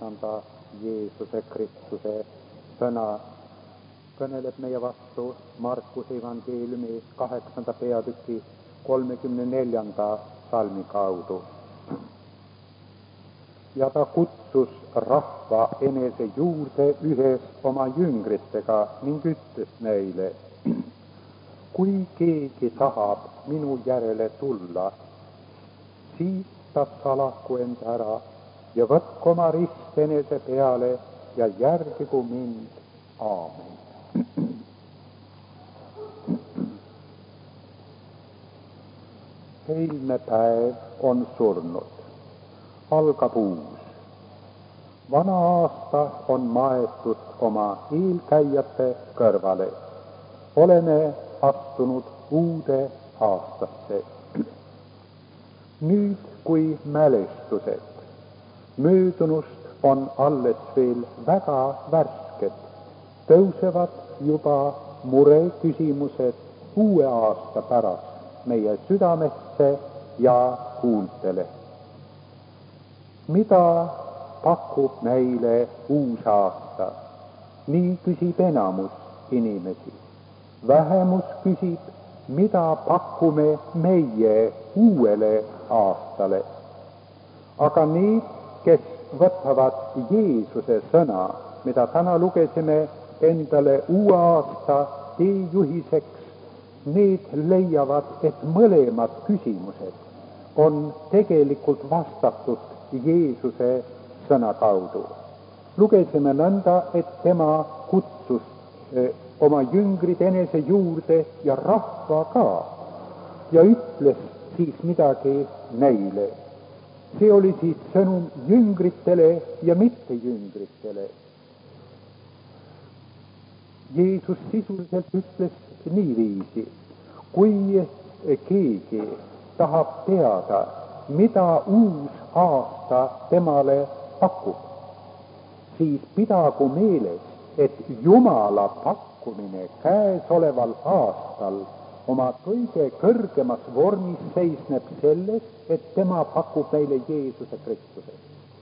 issanda Jeesuse Kristuse sõna kõneleb meie vastu Markuse evangeeliumi 8. peatüki 34. salmi kaudu. Ja ta kutsus rahva enese juurde ühes oma jüngritega ning ütles neile: kui keegi tahab minu järele tulla, siis ta salaku end ära ja võtku oma rist enese peale ja järgigu mind. Aamen. Eilne päev on surnud. Algab uus. Vana aasta on maetud oma eelkäijate kõrvale. Oleme astunud uude aastasse. Nüüd, kui mälestused möödunust on alles veel väga värsked, tõusevad juba mureküsimused uue aasta pärast meie südamesse ja huultele. Mida pakub meile uus aasta? Nii küsib enamus inimesi. Vähemus küsib, mida pakume meie uuele aastale. Aga need, kes võtavad Jeesuse sõna, mida täna lugesime, endale uue aasta teejuhiseks, need leiavad, et mõlemad küsimused on tegelikult vastatud Jeesuse sõna kaudu. Lugesime nõnda, et tema kutsus oma jüngrid enese juurde ja rahva ka ja ütles siis midagi neile. See oli siis sõnum jüngritele ja mitte jüngritele. Jeesus sisuliselt ütles niiviisi: kui keegi tahab teada, mida uus aasta temale pakub, siis pidagu meeles, et Jumala pakkumine käesoleval aastal oma kõige kõrgemas vormis seisneb selles, et tema pakub meile Jeesuse Kristuse.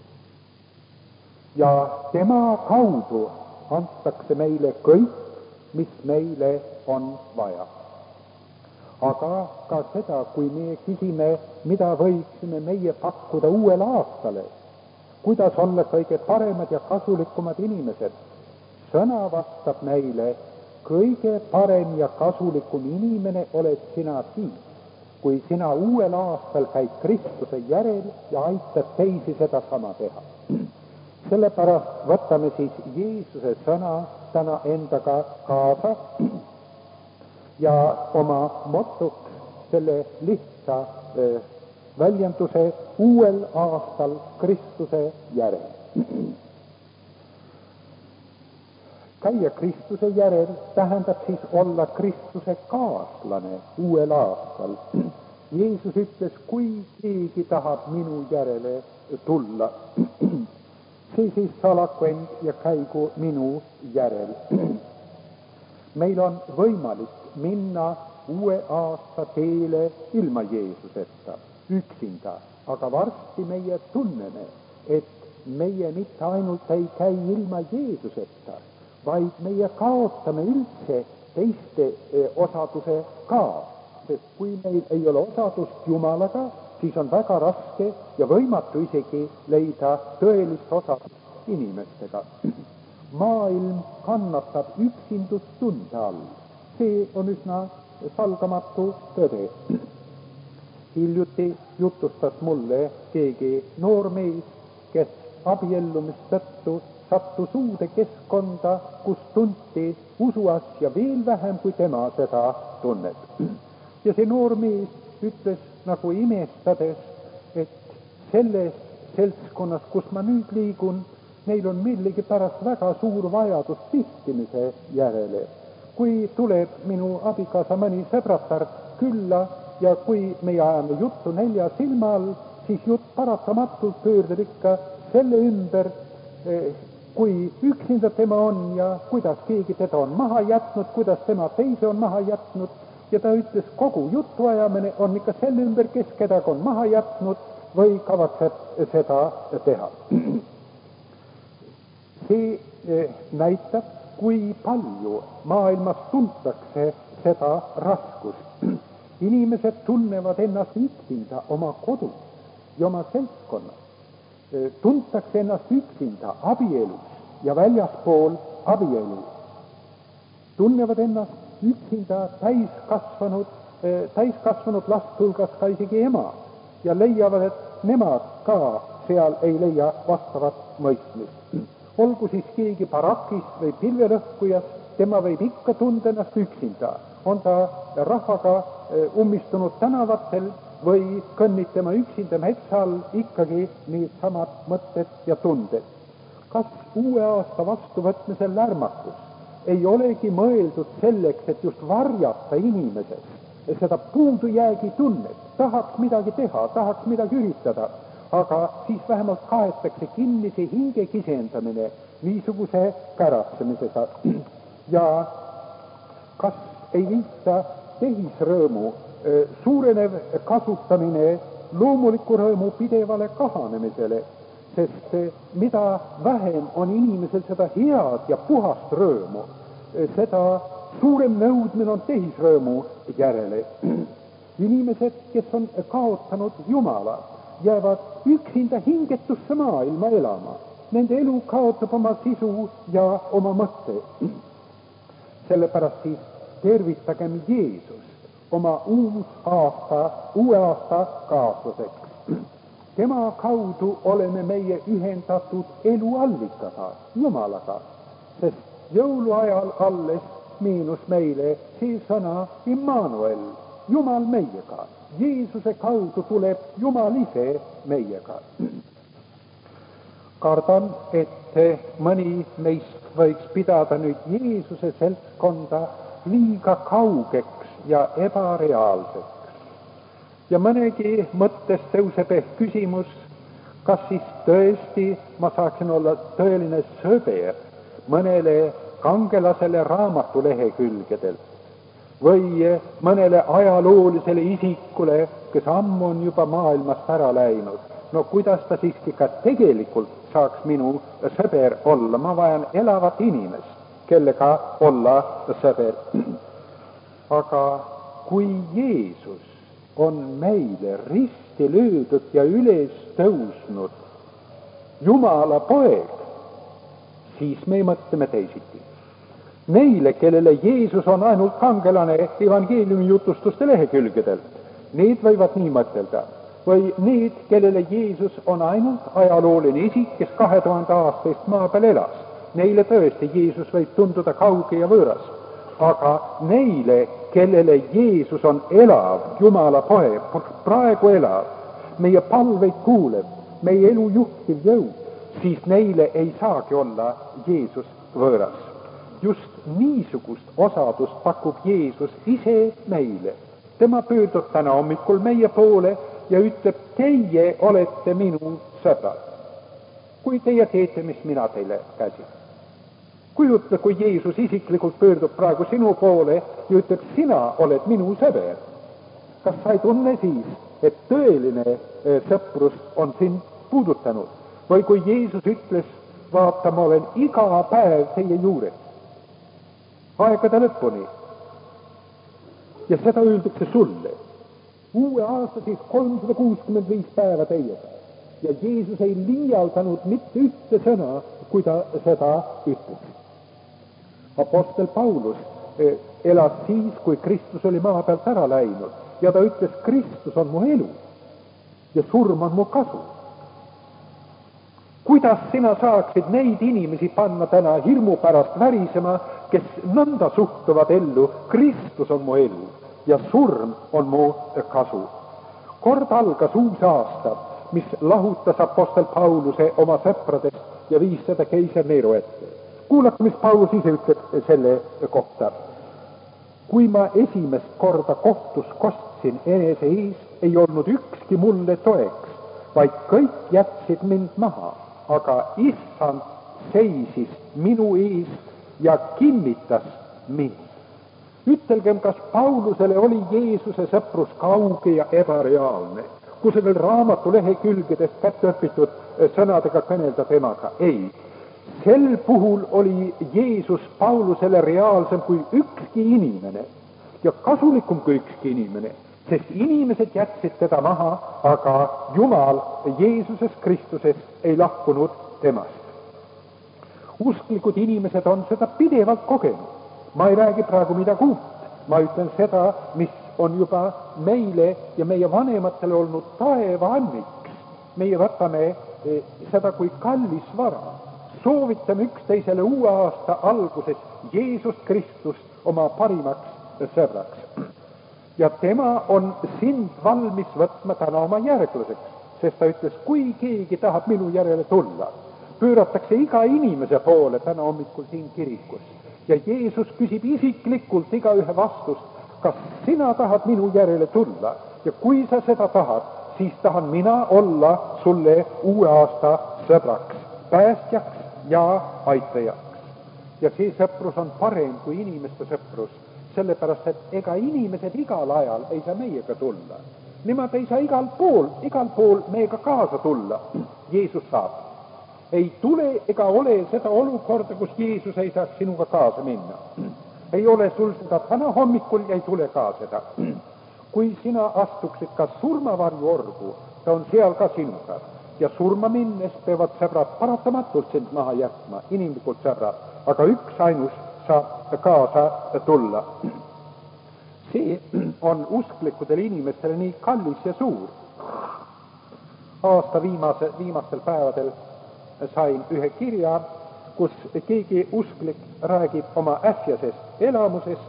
Ja tema kaudu antakse meile kõik, mis meile on vaja. Aga ka seda, kui me küsime, mida võiksime meie pakkuda uuele aastale, kuidas olla kõige paremad ja kasulikumad inimesed, sõna vastab meile: kõige parem ja kasulikum inimene oled sina siis, kui sina uuel aastal käid Kristuse järel ja aitad teisi sedasama teha. Sellepärast võtame siis Jeesuse sõna täna endaga kaasa ja oma motoks selle lihtsa väljenduse: uuel aastal Kristuse järel. Käia Kristuse järel tähendab siis olla Kristuse kaaslane uuel aastal. Jeesus ütles, kui keegi tahab minu järele tulla, see siis salaku end ja käigu minu järel. Meil on võimalik minna uue aasta teele ilma Jeesuseta, üksinda, aga varsti meie tunneme, et meie mitte ainult ei käi ilma Jeesuseta, vaid meie kaotame üldse teiste osaduse ka, sest kui meil ei ole osadust Jumalaga, siis on väga raske ja võimatu isegi leida tõelist osadust inimestega. Maailm kannatab üksindustunde all. See on üsna salgamatu tõde. Hiljuti jutustas mulle keegi noor mees, kes abiellumist tõttu sattus uude keskkonda, kus tunti usuasja veel vähem, kui tema seda tunneb. Ja see noor mees ütles nagu imestades, et selles seltskonnas, kus ma nüüd liigun, neil on millegipärast väga suur vajadus pihtimise järele. Kui tuleb minu abikaasa mõni sõbratar külla ja kui me ajame juttu 4 silma all, siis jutt paratamatult pöördub ikka selle ümber, kui üksinda tema on ja kuidas keegi teda on maha jätnud, kuidas tema teise on maha jätnud. Ja ta ütles, kogu jutuajamine on ikka selle ümber, kes kedagi on maha jätnud või kavatseb seda teha. see näitab, kui palju maailmas tuntakse seda raskust. Inimesed tunnevad ennast üksinda oma kodus ja oma seltskonnas. Tuntakse ennast üksinda abielus ja väljaspool abielu. Tunnevad ennast üksinda täiskasvanud last hulgas ka isegi ema ja leiavad, et nemad ka seal ei leia vastavat mõistmist. Olgu siis keegi barakist või pilvelõhkujas, tema võib ikka tunda ennast üksinda. On ta rahvaga ummistunud tänavatel või kõnnib tema üksinda metsa all, ikkagi need samad mõtted ja tunded. Kas uue aasta vastuvõtmisel lärmakus ei olegi mõeldud selleks, et just varjata inimeses seda puudujäägi tunnet, tahaks midagi teha, tahaks midagi üritada, aga siis vähemalt kaetakse kinni see hinge kisendamine niisuguse käratsemisega. Ja kas ei viita tehisrõõmu suurenev kasutamine loomuliku rõõmu pidevale kahanemisele, sest mida vähem on inimesel seda head ja puhast rõõmu, seda suurem nõudmine on tehisrõõmu järele. Inimesed, kes on kaotanud Jumala, jäävad üksinda hingetusse maailma elama. Nende elu kaotab oma sisu ja oma mõtte. Sellepärast siis tervitagem Jeesust oma uue aasta kaaslaseks. Tema kaudu oleme meie ühendatud eluallikaga, Jumalaga, sest jõuluajal alles miinus meile see sõna Immanuel, Jumal meiega. Jeesuse kaudu tuleb Jumal ise meiega. Kardan, et mõni meist võiks pidada nüüd Jeesuse seltskonda liiga kaugeks ja ebareaalseks. Ja mõnegi mõttes tõuseb ehk küsimus, kas siis tõesti ma saaksin olla tõeline sõber mõnele kangelasele raamatulehekülgedelt või mõnele ajaloolisele isikule, kes ammu on juba maailmast ära läinud. No kuidas ta siiski ka tegelikult saaks minu sõber olla? Ma vajan elavat inimest, kellega olla sõber. Aga kui Jeesus on meile risti löödud ja üles tõusnud Jumala poeg, siis me mõtleme teisiti. Neile, kellele Jeesus on ainult kangelane evangeeliumi jutustuste lehekülgedelt, need võivad nii mõtelda. Või need, kellele Jeesus on ainult ajalooline isik, kes 2000 aastast maa peal elas. Neile tõesti Jeesus võib tunduda kauge ja võõras. Aga neile, kellele Jeesus on elav Jumala poeg, praegu elav, meie palveid kuuleb, meie elu juhtiv jõud, siis neile ei saagi olla Jeesus võõras. Just niisugust osadust pakub Jeesus ise meile. Tema pöördub täna hommikul meie poole ja ütleb, teie olete minu sõbrad, kui teie teete, mis mina teile käsin. Kujutle, kui Jeesus isiklikult pöördub praegu sinu poole ja ütleb, sina oled minu sõber. Kas sa ei tunne siis, et tõeline sõprus on sind puudutanud? Või kui Jeesus ütles, vaata, ma olen iga päev teie juures, aegade lõpuni. Ja seda öeldakse sulle. Uue aasta siis 365 päeva teiega. Ja Jeesus ei liialdanud mitte ühte sõna, kui ta seda ütles. Apostel Paulus elas siis, kui Kristus oli maa pealt ära läinud. Ja ta ütles, Kristus on mu elu ja surm on mu kasu. Kuidas sina saaksid neid inimesi panna täna hirmu pärast värisema, kes nõnda suhtuvad ellu, Kristus on mu elu ja surm on mu kasu. Kord algas uus aasta, mis lahutas apostel Pauluse oma sõpradest ja viis seda keiser Neero ette. Kuulake, mis Paulus ise ütleb selle kohta. Kui ma esimest korda kohtus kostsin enese ees, ei olnud ükski mulle toeks, vaid kõik jätsid mind maha. Aga Issand seisis minu ees ja kinnitas mind. Ütelgem, kas Paulusele oli Jeesuse sõprus kauge ja ebareaalne, kus on veel raamatu lehekülgedest kätte õpitud sõnadega kõnelda temaga? Ei, Sel puhul oli Jeesus Paulusele reaalsem kui ükski inimene ja kasulikum kui ükski inimene, sest inimesed jätsid teda maha, aga Jumal Jeesuses Kristuses ei lahkunud temast. Usklikud inimesed on seda pidevalt kogenud. Ma ei räägi praegu midagi uut, ma ütlen seda, mis on juba meile ja meie vanematele olnud taevaanniks. Meie võtame seda kui kallis vara. Soovitame üksteisele uue aasta alguses Jeesus Kristust oma parimaks sõbraks. Ja tema on sind valmis võtma täna oma järglaseks, sest ta ütles, kui keegi tahab minu järele tulla, pööratakse iga inimese poole täna hommikul siin kirikus. Ja Jeesus küsib isiklikult igaühe vastust, kas sina tahad minu järele tulla ja kui sa seda tahad, siis tahan mina olla sulle uue aasta sõbraks, päästjaks ja aitajaks. Ja see sõprus on parem kui inimeste sõprus, sellepärast et ega inimesed igal ajal ei saa meiega tulla. Nemad ei saa igal pool meiega kaasa tulla. Jeesus saab. Ei tule ega ole seda olukorda, kus Jeesus ei saaks sinuga kaasa minna. Ei ole sul seda täna hommikul ja ei tule ka seda. Kui sina astuksid ka surmavarju orgu, ta on seal ka sinuga. Ja surma minnes peavad sõbrad paratamatult sind maha jätma, inimlikult sõbrad, aga üks ainus saab kaasa tulla. See on usklikudel inimestele nii kallis ja suur. Aasta viimastel päevadel sain ühe kirja, kus keegi usklik räägib oma äsjasest elamusest,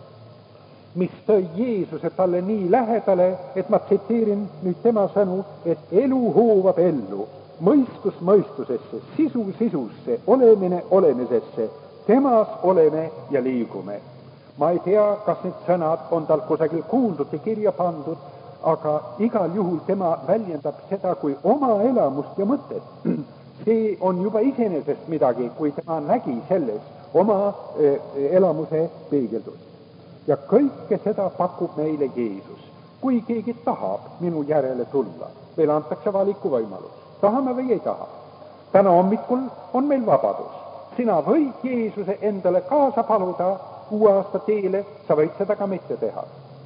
mis tõi Jeesuse talle nii lähedale, et ma tsiteerin nüüd tema sõnu, et elu hoovad ellu, mõistus mõistusesse, sisu sisusse, olemine olemisesse, temas oleme ja liigume. Ma ei tea, kas need sõnad on tal kusagil kuuldud ja kirja pandud, aga igal juhul tema väljendab seda kui oma elamust ja mõtet. See on juba iseenesest midagi, kui tema nägi selles oma elamuse peegeldust. Ja kõike seda pakub meile Jeesus. Kui keegi tahab minu järele tulla, meil antakse valikuvõimalus. Tahame või ei taha. Täna hommikul on meil vabadus. Sina võid Jeesuse endale kaasa paluda uue aasta teele, sa võid seda ka mitte teha.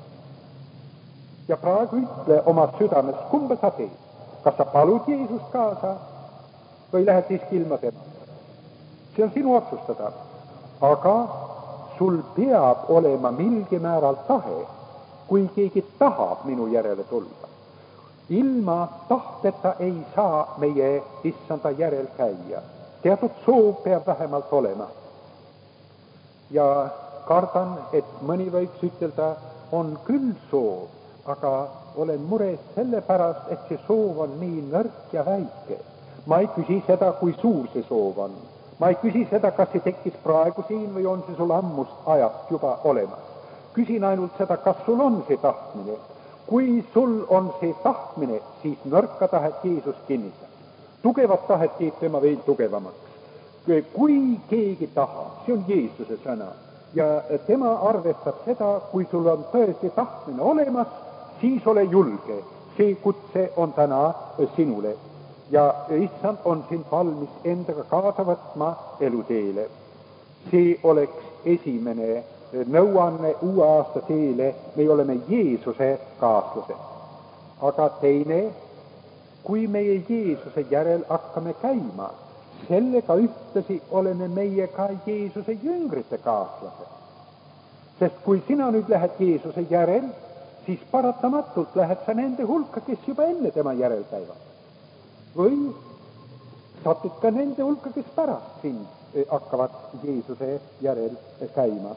Ja praegu ütle oma südames, kumba sa teed. Kas sa palud Jeesust kaasa või lähed siiski ilma tema? See on sinu otsustada. Aga sul peab olema milgi määral tahe, kui keegi tahab minu järele tulla. Ilma tahteta ei saa meie issanda järel käia. Teatud soov peab vähemalt olema. Ja kardan, et mõni võiks ütelda, on küll soov, aga olen mures sellepärast, et see soov on nii nõrk ja väike. Ma ei küsi seda, kui suur see soov on. Ma ei küsi seda, kas see tekkis praegu siin või on see sul ammust ajast juba olemas. Küsin ainult seda, kas sul on see tahtmine. Kui sul on see tahtmine, siis nõrka tahet Jeesus kinnitab. Tugevat tahet teeb tema veel tugevamaks. Kui keegi tahab, see on Jeesuse sõna, ja tema arvestab seda, kui sul on tõesti tahtmine olemas, siis ole julge. See kutse on täna sinule. Ja issand on sind valmis endaga kaasa võtma eluteele. See oleks esimene nõuanne uue aasta teele, me oleme Jeesuse kaaslased. Aga teine, kui meie Jeesuse järel hakkame käima, sellega ühtlasi oleme meie ka Jeesuse jüngrite kaaslased. Sest kui sina nüüd lähed Jeesuse järel, siis paratamatult lähed sa nende hulka, kes juba enne tema järel käivad. Või satud ka nende hulka, kes pärast sind hakkavad Jeesuse järel käima.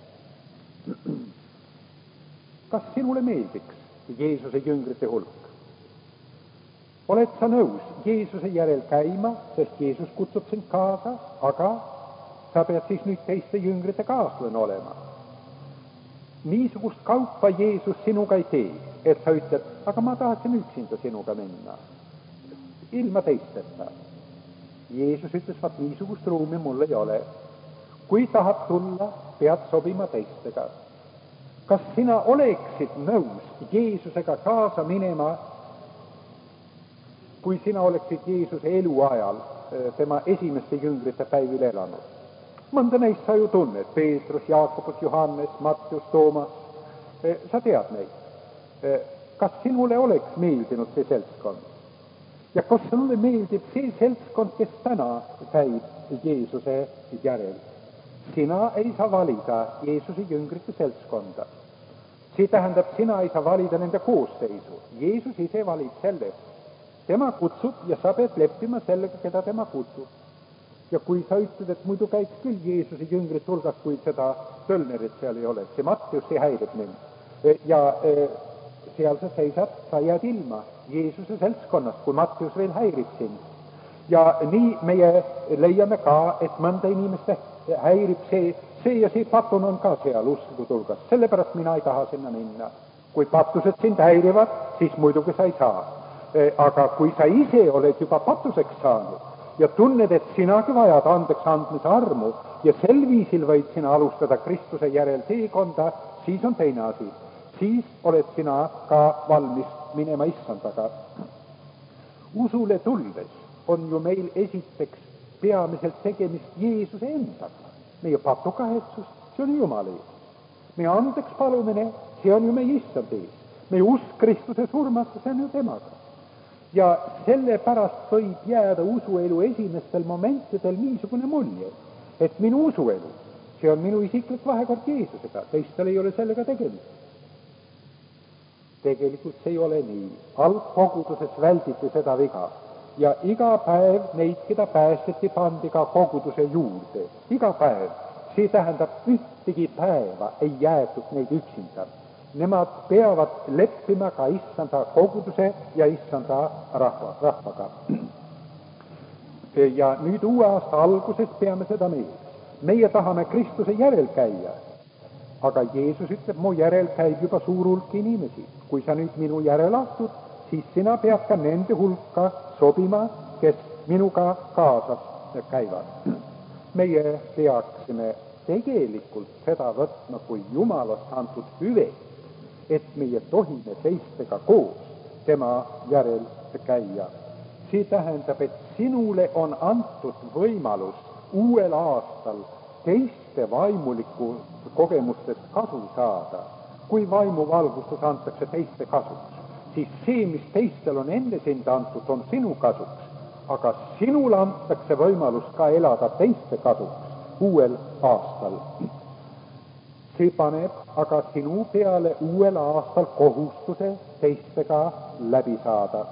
Kas sinule meeldiks Jeesuse jüngrite hulk? Oled sa nõus Jeesuse järel käima, sest Jeesus kutsub sind kaasa, aga sa pead siis nüüd teiste jüngrite kaaslane olema. Niisugust kaupa Jeesus sinuga ei tee, et sa ütled, aga ma tahtsin üksinda sinuga minna. Ilma teisteta. Jeesus ütles, vaat niisugust ruumi mul ei ole. Kui tahad tulla, pead sobima teistega. Kas sina oleksid nõus Jeesusega kaasa minema, kui sina oleksid Jeesuse eluajal tema esimeste jüngrite päivil elanud. Mõnda neist sa ju tunned, Peetrus, Jaakobus, Johannes, Mattius, Toomas, sa tead neid. Kas sinule oleks meeldinud see seltskond? Ja kas sulle meeldib see seltskond, kes täna käib Jeesuse järel? Sina ei saa valida Jeesuse jüngrite seltskonda. See tähendab, sina ei saa valida nende koosseisu. Jeesus ise valib selle. Tema kutsub ja sa pead leppima sellega, keda tema kutsub. Ja kui sa ütled, et muidu käiks küll Jeesuse jüngrit hulgas, kui seda Tölnerit seal ei oleks, see Mattius, see häirib mind. Ja seal sa seisad, sa jääd ilma Jeesuse seltskonnast, kui Mattius veel häirib sind. Ja nii meie leiame ka, et mõnda inimeste häirib see ja see patun on ka seal usklikud hulgas. Sellepärast mina ei taha sinna minna. Kui patused sind häirivad, siis muidugi sa ei saa. Aga kui sa ise oled juba patuseks saanud ja tunned, et sinagi vajad andeks andmise armu ja sel viisil võid sina alustada Kristuse järel teekonda, siis on teine asi. Siis oled sina ka valmis minema issandaga. Usule tulles on ju meil esiteks peamiselt tegemist Jeesuse endaga. Meie patukahetsust, see on Jumala ees. Meie andeks palumine, see on ju meie issand ees. Meie usk Kristuse surmasse, see on ju temaga. Ja sellepärast võib jääda usuelu esimestel momentidel niisugune mulje, et minu usuelu, see on minu isiklik vahekord Jeesusega, teistel ei ole sellega tegemist. Tegelikult see ei ole nii. Algkoguduses välditi seda viga. Ja iga päev neid, keda päästeti, pandi ka koguduse juurde. Iga päev. See tähendab, ühtegi päeva ei jäetud neid üksinda. Nemad peavad leppima ka issanda koguduse ja issanda rahvaga. Ja nüüd uue aasta alguses peame seda meeles. Meie tahame Kristuse järel käia. Aga Jeesus ütleb, mu järel käib juba suur hulk inimesi. Kui sa nüüd minu järel astud, siis sina pead ka nende hulka sobima, kes minuga kaasas käivad. Meie peaksime tegelikult seda võtma kui Jumalast antud hüve, et meie tohime teistega koos tema järel käia. See tähendab, et sinule on antud võimalus uuel aastal teiste vaimuliku kogemustest kasu saada. Kui vaimuvalgustus antakse teiste kasuks, siis see, mis teistel on enne sind antud, on sinu kasuks, aga sinule antakse võimalus ka elada teiste kasuks uuel aastal. See paneb aga sinu peale uuel aastal kohustuse teistega läbi saada.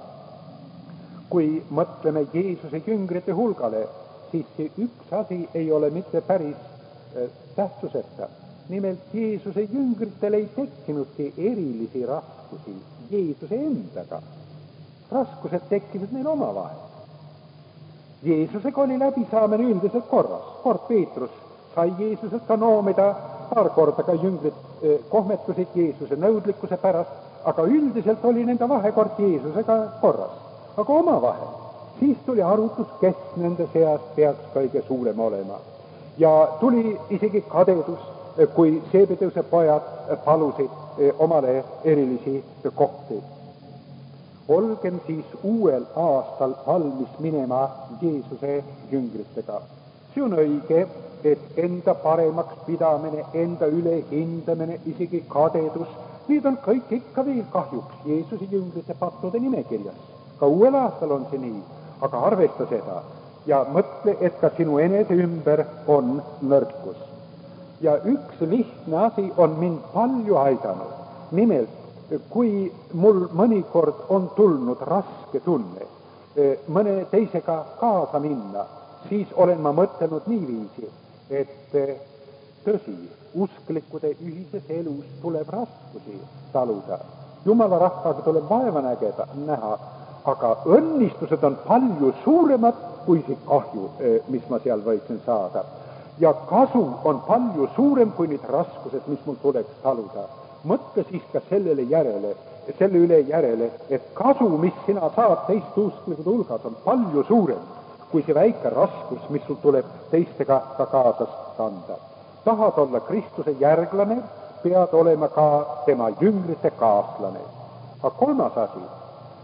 Kui mõtleme Jeesuse jüngrite hulgale, siis see üks asi ei ole mitte päris tähtsuseta. Nimelt Jeesuse jüngritel ei tekkinudki erilisi raskusi Jeesuse endaga. Raskused tekkisid neil omavahel. Jeesusega oli läbisaamine üldiselt korras. Kord Peetrus sai Jeesuselt ka noomida, paar korda ka jüngrid kohmetusid Jeesuse nõudlikkuse pärast, aga üldiselt oli nende vahekord Jeesusega korras. Aga omavahel. Siis tuli arutus, kes nende seast peaks kõige suurem olema. Ja tuli isegi kadedus, kui Zebedeuse pojad palusid omale erilisi kohti. Olgem siis uuel aastal valmis minema Jeesuse jüngritega. See on õige, et enda paremaks pidamine, enda ülehindamine, isegi kadedus, need on kõik ikka veel kahjuks Jeesuse jüngrite pattude nimekirjas. Ka uuel aastal on see nii, aga arvesta seda ja mõtle, et ka sinu enese ümber on nõrkus. Ja üks lihtne asi on mind palju aidanud. Nimelt, kui mul mõnikord on tulnud raske tunne mõne teisega kaasa minna, siis olen ma mõtelnud niiviisi, et tõsi, usklikude ühises elus tuleb raskusi taluda. Jumala rahvaga tuleb vaeva näha, aga õnnistused on palju suuremad kui see kahju, mis ma seal võiksin saada. Ja kasu on palju suurem kui need raskused, mis mul tuleks taluda. Mõtle siis ka selle üle järele, et kasu, mis sina saad teiste usklikude hulgas, on palju suurem kui see väike raskus, mis sul tuleb teistega ka kaasas kanda. Tahad olla Kristuse järglane, pead olema ka tema jüngrite kaaslane. Aga kolmas asi,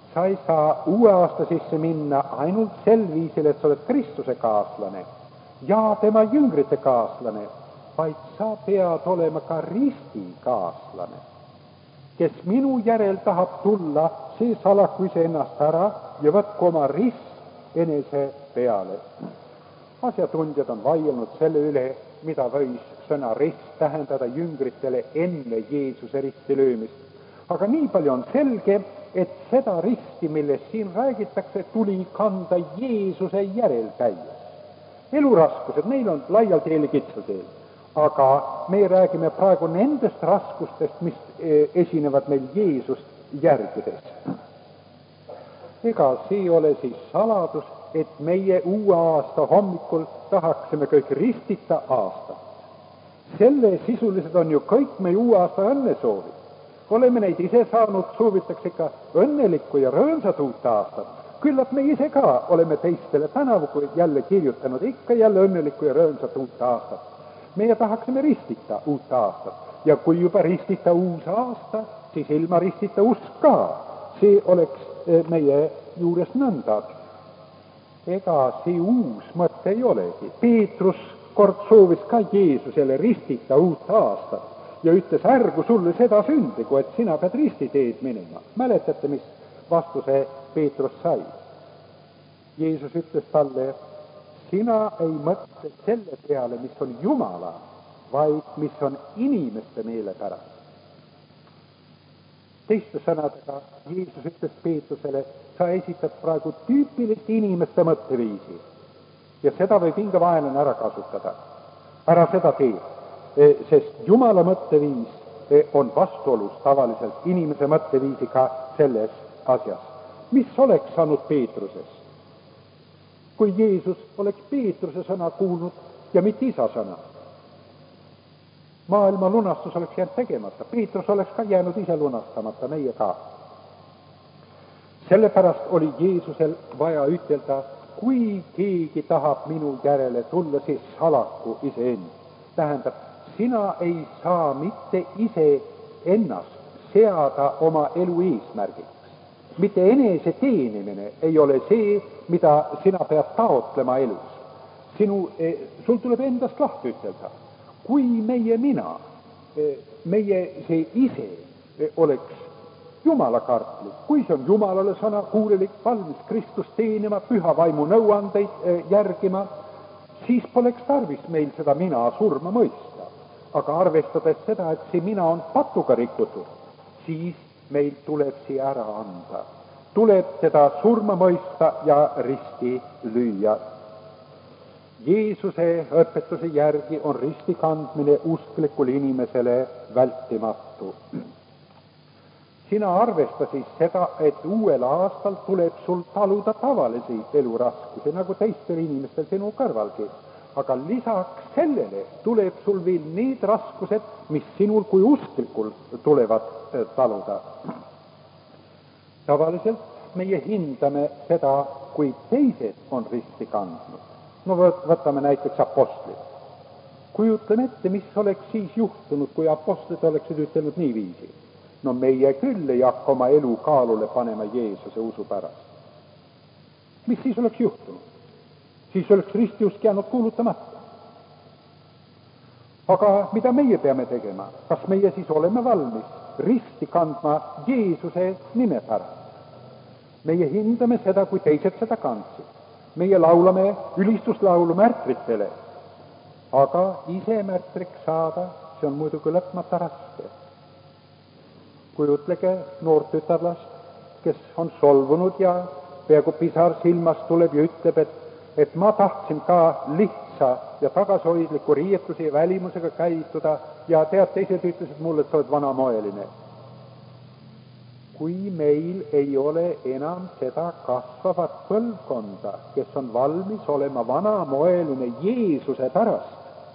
sa ei saa uue aasta sisse minna ainult sel viisil, et sa oled Kristuse kaaslane ja tema jüngrite kaaslane, vaid sa pead olema ka risti kaaslane. Kes minu järel tahab tulla, see salaku iseennast ära ja võtku oma rist enese peale. Asjatundjad on vaielnud selle üle, mida võis sõna rist tähendada jüngritele enne Jeesuse risti löömist. Aga nii palju on selge, et seda risti, millest siin räägitakse, tuli kanda Jeesuse järel käies. Eluraskused, neil on laial teel ja kitsal teel. Aga me räägime praegu nendest raskustest, mis esinevad meil Jeesust järgides. Ega see ole siis saladus, et meie uue aasta hommikul tahaksime kõik ristita aastat. Selle sisulised on ju kõik meie uue aasta õnnesoovid. Oleme neid ise saanud, soovitakse ikka õnnelikku ja rõõmsat uut aastat. Küllap me ise ka oleme teistele tänavu jälle kirjutanud ikka jälle õnnelikku ja rõõmsat uut aastat. Meie tahaksime ristita uut aastat ja kui juba ristita uus aasta, siis ilma ristita usk ka. See oleks meie juures nõnda. Ega see uus mõte ei olegi. Peetrus kord soovis ka Jeesusele ristita uut aastat ja ütles, ärgu sulle seda sündigu, et sina pead ristiteed minema. Mäletate, mis vastuse Peetrus sai? Jeesus ütles talle, sina ei mõtle selle peale, mis on Jumala, vaid mis on inimeste meele pärast. Teiste sõnadega, Jeesus ütles Peetrusele, sa esitad praegu tüüpilist inimeste mõtteviisi ja seda võib hinge vaenlane ära kasutada. Ära seda tee, sest Jumala mõtteviis on vastuolus tavaliselt inimese mõtteviisiga selles asjas. Mis oleks saanud Peetruses, kui Jeesus oleks Peetruse sõna kuulnud ja mitte isa sõna? Maailma lunastus oleks jäänud tegemata. Peetrus oleks ka jäänud ise lunastamata, meie ka. Sellepärast oli Jeesusel vaja ütelda, kui keegi tahab minu järele tulla, siis salaku iseend. Tähendab, sina ei saa mitte ise ennast seada oma elu eesmärgiks. Mitte enese teenimine ei ole see, mida sina pead taotlema elus. Sul tuleb endast lahti ütelda. Kui meie mina, meie see ise oleks Jumala kartlik, kui see on Jumalale sõna kuulelik, valmis Kristust teenima, püha vaimu nõuandeid järgima, siis poleks tarvis meil seda mina surma mõista. Aga arvestades seda, et see mina on patuga rikutud, siis meil tuleb see ära anda. Tuleb teda surma mõista ja risti lüüa. Jeesuse õpetuse järgi on risti kandmine usklikul inimesele vältimatu. Sina arvesta siis seda, et uuel aastal tuleb sul taluda tavalisi eluraskusi, nagu teistel inimestel sinu kõrvalgi. Aga lisaks sellele tuleb sul veel need raskused, mis sinul kui usklikul tulevad taluda. Tavaliselt meie hindame seda, kui teised on risti kandnud. No võtame näiteks apostlid. Kujutleme ette, mis oleks siis juhtunud, kui apostlid oleksid ütelnud niiviisi. No meie küll ei hakka oma elu kaalule panema Jeesuse usu pärast. Mis siis oleks juhtunud? Siis oleks ristiusk jäänud kuulutamata. Aga mida meie peame tegema? Kas meie siis oleme valmis risti kandma Jeesuse nime pärast? Meie hindame seda, kui teised seda kandsid. Meie laulame ülistuslaulu märtritele, aga ise märtriks saada, see on muidugi lõpmata raske. Kujutlege noort tütarlast, kes on solvunud ja peaaegu pisar silmas tuleb ja ütleb, et ma tahtsin ka lihtsa ja tagasihoidliku riietuse ja välimusega käituda ja teised ütlesid mulle, et sa oled vanamoeline. Kui meil ei ole enam seda kasvavat põlvkonda, kes on valmis olema vanamoeline Jeesuse pärast,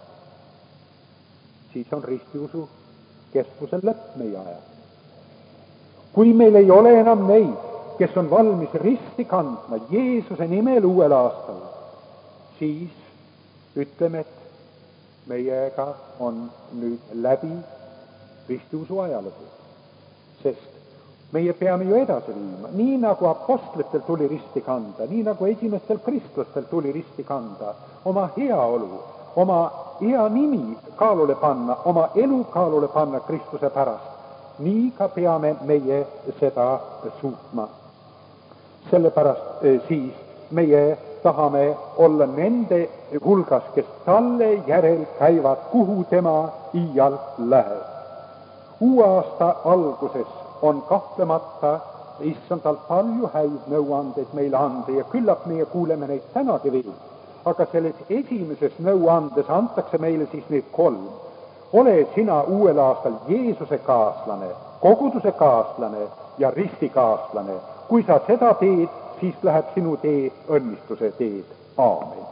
siis on ristiusu kestvusel lõpp meie ajal. Kui meil ei ole enam neid, kes on valmis risti kandma Jeesuse nimel uuel aastal, siis ütleme, et meiega on nüüd läbi ristiusu ajalugu, sest meie peame ju edasi viima, nii nagu apostlitel tuli risti kanda, nii nagu esimestel kristlastel tuli risti kanda, oma heaolu, oma hea nimi kaalule panna, oma elu kaalule panna Kristuse pärast. Nii ka peame meie seda suutma. Sellepärast siis meie tahame olla nende hulgas, kes talle järel käivad, kuhu tema iial läheb. Uue aasta alguses on kahtlemata issandal palju häid nõuandeid meile anda ja küllap meie kuuleme neid tänagi veel. Aga selles esimeses nõuandes antakse meile siis need 3. Ole sina uuel aastal Jeesuse kaaslane, koguduse kaaslane ja ristikaaslane. Kui sa seda teed, siis läheb sinu tee õnnistuse teed. Aamen.